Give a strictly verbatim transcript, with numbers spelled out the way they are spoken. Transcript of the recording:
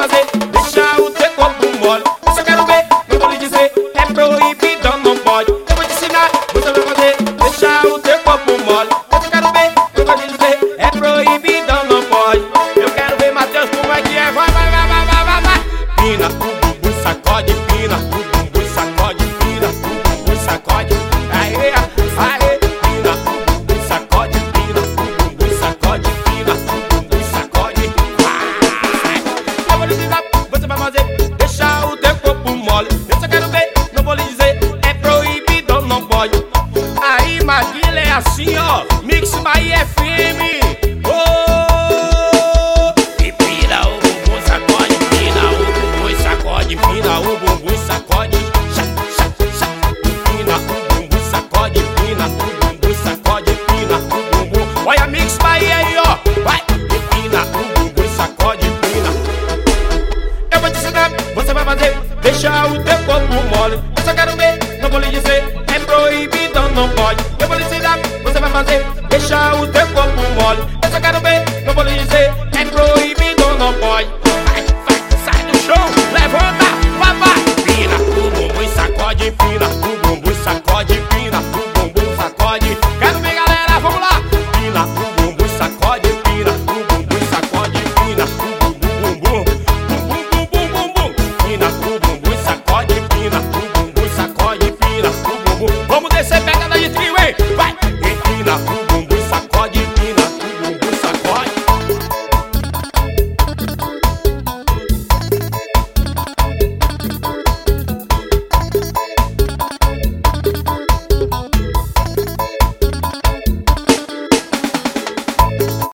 fazer, deixar o teu corpo mole. Eu só quero ver, não vou lhe dizer, é proibido, não pode. Eu vou te ensinar, você vai fazer, deixar o teu corpo mole. Eu só quero ver, não vou lhe dizer, é proibido, não pode. Eu quero ver, Matheus, como é que é, vai, vai, vai, vai, vai, vai, vai. Pina, o bumbum sacode, pina, o bumbum sacode, pina, o bumbum sacode. Aê, aê, pina, o bumbum sacode, pina, o bumbum sacode, pina, o bumbum sacode. Eu vou lhe ensinar, você vai fazer, deixar o teu corpo mole. Eu só quero ver, não vou lhe dizer, é proibido, não pode. Aí, Maguila, é assim, ó, Mix Bahia F M. Oh! E pina, o bumbum sacode, pina, o bumbum sacode, pina, o bumbum sacode. Chá, chá, chá. Pina, o bumbum sacode, pina, o bumbum sacode, pina, o bumbum. Olha, Mix Bahia aí, ó, vai. E pina, o bumbum sacode, pina. Eu vou te ensinar, você vai fazer, deixar o teu corpo mole. Eu só quero ver, não vou lhe dizer, é proibido, não pode. Eu vou lhe ensinar, você vai fazer, deixar o teu corpo mole.